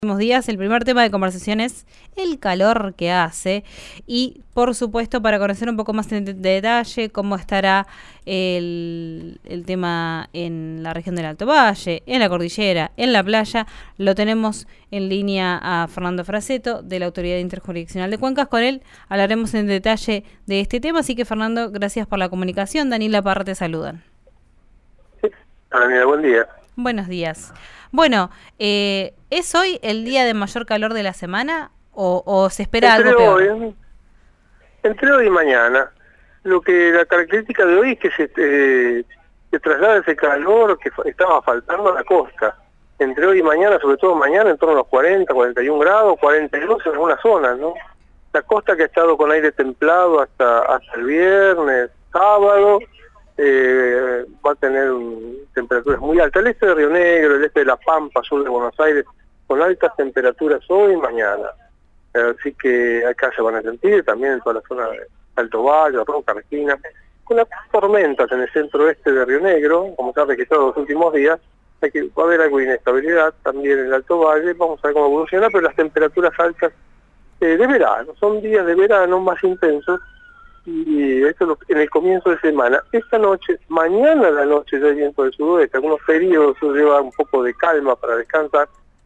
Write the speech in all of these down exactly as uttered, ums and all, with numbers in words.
Días, el primer tema de conversación es el calor que hace y por supuesto para conocer un poco más en de detalle cómo estará el, el tema en la región del Alto Valle, en la cordillera, en la playa, lo tenemos en línea a Fernando Fraseto de la Autoridad Interjurisdiccional de Cuencas. Con él hablaremos en detalle de este tema, así que Fernando, gracias por la comunicación. Daniela Parra te saludan. Daniela, buen día. Buenos días. Bueno, eh, ¿es hoy el día de mayor calor de la semana o, o se espera entre algo peor? Hoy, entre hoy y mañana. Lo que la característica de hoy es que se, eh, se traslada ese calor que estaba faltando a la costa. Entre hoy y mañana, sobre todo mañana, en torno a los cuarenta, cuarenta y un grados, cuarenta y dos en algunas zonas, ¿no? La costa que ha estado con aire templado hasta, hasta el viernes, sábado, Eh, va a tener un, temperaturas muy altas. El este de Río Negro, el este de La Pampa, sur de Buenos Aires, con altas temperaturas hoy y mañana. Así que acá se van a sentir, también en toda la zona de Alto Valle, Roca, Regina, con las tormentas en el centro oeste de Río Negro, como se ha registrado los últimos días. Hay que, va a haber algo de inestabilidad también en el Alto Valle, vamos a ver cómo evoluciona, pero las temperaturas altas eh, de verano, son días de verano más intensos. Y esto lo, en el comienzo de semana. Esta noche, mañana a la noche ya hay viento del sudoeste, algunos periodos lleva un poco de calma para descansar,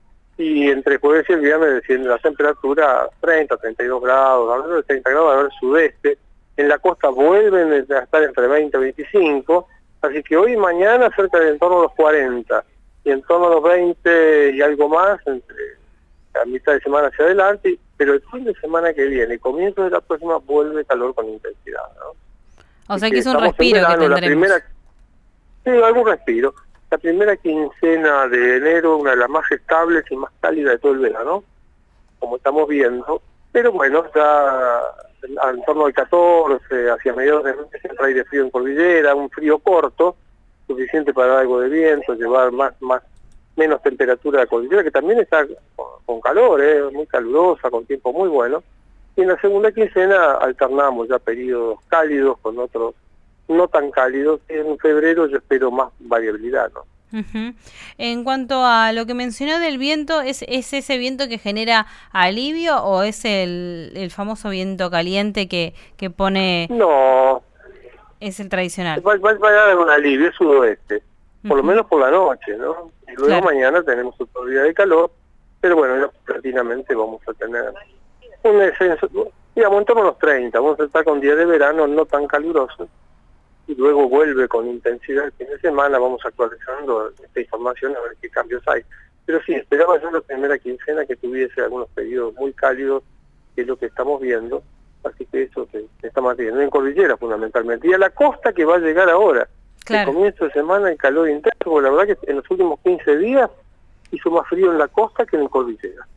y entre jueves y el viernes desciende la temperatura a treinta, treinta y dos grados, hablando de treinta grados a ver sudeste, en la costa vuelven a estar entre veinte y veinticinco, así que hoy y mañana cerca de en torno a los cuarenta, y en torno a los veinte y algo más, entre a mitad de semana hacia adelante, pero el fin de semana que viene, comienzo de la próxima, vuelve calor con intensidad, ¿no? O sea que es un respiro verano, que tendremos. La primera, sí, algún respiro. La primera quincena de enero, una de las más estables y más cálidas de todo el verano, como estamos viendo, pero bueno, ya en torno al catorce, hacia mediados de mes, siempre hay de frío en cordillera, un frío corto, suficiente para dar algo de viento, llevar más, más menos temperatura de la cordillera, que también está con, con calor, eh, muy calurosa, con tiempo muy bueno. Y en la segunda quincena alternamos ya periodos cálidos con otros no tan cálidos. En febrero yo espero más variabilidad, ¿no? Uh-huh. En cuanto a lo que mencionó del viento, ¿es, es ese viento que genera alivio o es el, el famoso viento caliente que, que pone... No. Es el tradicional. Va, va, va a dar un alivio, es sudoeste. Por uh-huh. lo menos por la noche, ¿no? Y luego claro. Mañana tenemos otro día de calor, pero bueno, ya prácticamente vamos a tener un descenso, digamos, en torno a los treinta, vamos a estar con días de verano no tan calurosos, y luego vuelve con intensidad el fin de semana, vamos actualizando esta información a ver qué cambios hay. Pero sí, esperaba yo la primera quincena que tuviese algunos periodos muy cálidos, que es lo que estamos viendo, así que eso se, se está manteniendo en cordillera fundamentalmente, y a la costa que va a llegar ahora. Claro. El comienzo de semana el calor intenso, porque la verdad que en los últimos quince días hizo más frío en la costa que en cordillera.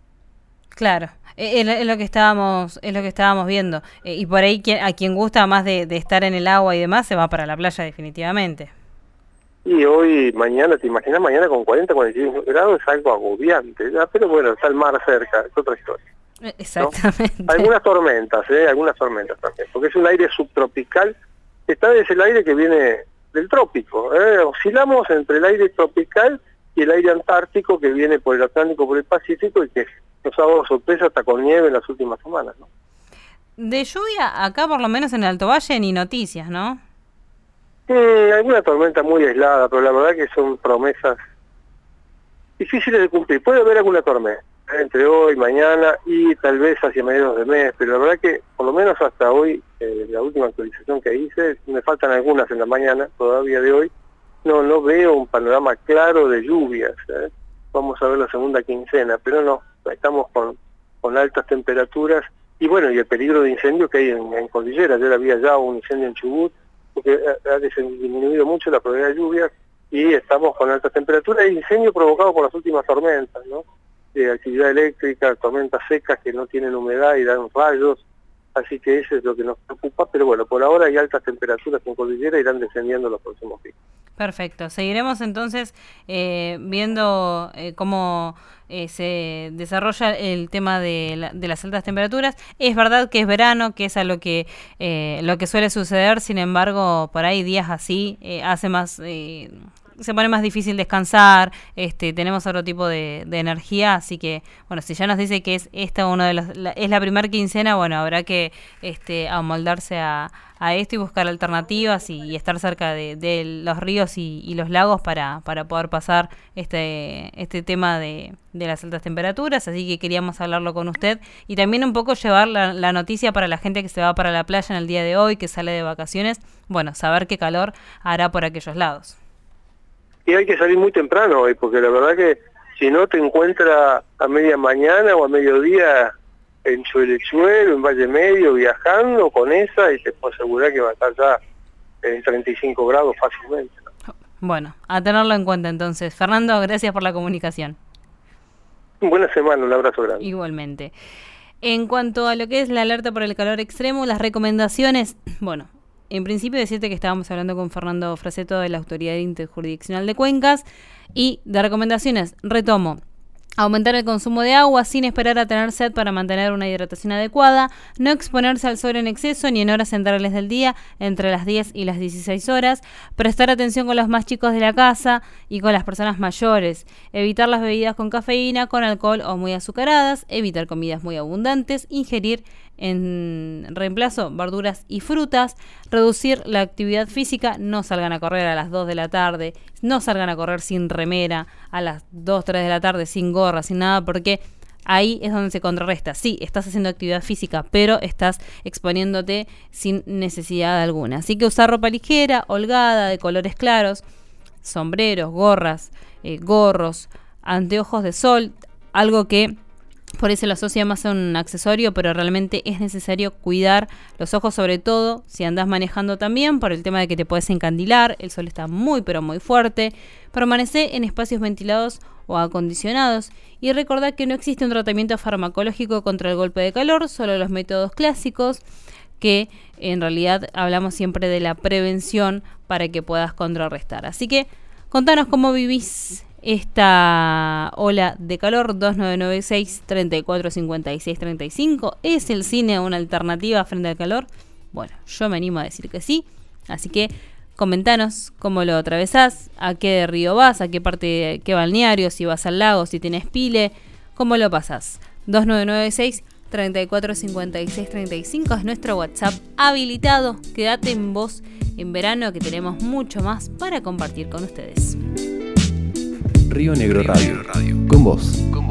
Claro, es, es lo que estábamos es lo que estábamos viendo. Eh, y por ahí a quien gusta más de, de estar en el agua y demás, se va para la playa definitivamente. Y hoy, mañana, te imaginas, mañana con cuarenta, cuarenta y cinco grados es algo agobiante, ¿ya? Pero bueno, está el mar cerca, es otra historia. Exactamente. ¿No? Algunas tormentas, ¿eh? Algunas tormentas también, porque es un aire subtropical. Esta vez el aire que viene del trópico, ¿eh? Oscilamos entre el aire tropical y el aire antártico que viene por el Atlántico, por el Pacífico, y que nos ha dado sorpresa hasta con nieve en las últimas semanas, ¿no? De lluvia, acá por lo menos en el Alto Valle, ni noticias, ¿no? Mm, alguna tormenta muy aislada, pero la verdad que son promesas difíciles de cumplir. Puede haber alguna tormenta ¿eh? entre hoy y mañana y tal vez hacia mediados de mes, pero la verdad que por lo menos hasta hoy, eh, la última actualización que hice, me faltan algunas en la mañana todavía de hoy, no no veo un panorama claro de lluvias. ¿eh? Vamos a ver la segunda quincena, pero no, estamos con, con altas temperaturas y bueno, y el peligro de incendio que hay en, en cordillera. Ayer había ya un incendio en Chubut, porque ha, ha disminuido mucho la probabilidad de lluvias y estamos con altas temperaturas e incendio provocado por las últimas tormentas, ¿no? De actividad eléctrica, tormentas secas que no tienen humedad y dan rayos, así que eso es lo que nos preocupa, pero bueno, por ahora hay altas temperaturas en cordillera y irán descendiendo los próximos días. Perfecto, seguiremos entonces eh, viendo eh, cómo eh, se desarrolla el tema de, la, de las altas temperaturas. Es verdad que es verano, que es a lo que eh, lo que suele suceder, sin embargo, por ahí días así eh, hace más... Eh, se pone más difícil descansar, este, tenemos otro tipo de, de energía, así que, bueno, si ya nos dice que es esta uno de los, la, es la primera quincena, bueno, habrá que este, amoldarse a, a esto y buscar alternativas y, y estar cerca de, de los ríos y, y los lagos para, para poder pasar este, este tema de, de las altas temperaturas, así que queríamos hablarlo con usted y también un poco llevar la, la noticia para la gente que se va para la playa en el día de hoy, que sale de vacaciones, bueno, saber qué calor hará por aquellos lados. Y hay que salir muy temprano hoy, porque la verdad que si no te encuentras a media mañana o a mediodía en Chuelechuel o en Valle Medio viajando con esa y te puedo asegurar que va a estar ya en treinta y cinco grados fácilmente. Bueno, a tenerlo en cuenta entonces. Fernando, gracias por la comunicación. Buena semana, un abrazo grande. Igualmente. En cuanto a lo que es la alerta por el calor extremo, las recomendaciones, bueno, en principio decirte que estábamos hablando con Fernando Fraseto de la Autoridad Interjurisdiccional de Cuencas y de recomendaciones, retomo. Aumentar el consumo de agua sin esperar a tener sed para mantener una hidratación adecuada, no exponerse al sol en exceso ni en horas centrales del día entre las diez y las dieciséis horas, prestar atención con los más chicos de la casa y con las personas mayores, evitar las bebidas con cafeína, con alcohol o muy azucaradas, evitar comidas muy abundantes, ingerir en reemplazo verduras y frutas, reducir la actividad física, no salgan a correr a las dos de la tarde, no salgan a correr sin remera, a las dos, tres de la tarde sin gorra, sin nada, porque ahí es donde se contrarresta. Sí, estás haciendo actividad física, pero estás exponiéndote sin necesidad alguna. Así que usar ropa ligera, holgada, de colores claros, sombreros, gorras, eh, gorros, anteojos de sol, algo que por eso lo asocia más a un accesorio, pero realmente es necesario cuidar los ojos, sobre todo si andás manejando también, por el tema de que te puedes encandilar, el sol está muy pero muy fuerte. Permanece en espacios ventilados o acondicionados y recordá que no existe un tratamiento farmacológico contra el golpe de calor, solo los métodos clásicos, que en realidad hablamos siempre de la prevención para que puedas contrarrestar. Así que contanos cómo vivís esta ola de calor. Dos nueve nueve seis, tres cuatro cinco seis tres cinco. ¿Es el cine una alternativa frente al calor? Bueno, yo me animo a decir que sí. Así que comentanos cómo lo atravesás, a qué río vas, a qué parte, qué balneario, si vas al lago, si tenés pile, cómo lo pasás. Dos nueve nueve seis, tres cuatro cinco seis tres cinco es nuestro WhatsApp habilitado. Quédate en voz en verano, que tenemos mucho más para compartir con ustedes. Río Negro Radio, con vos.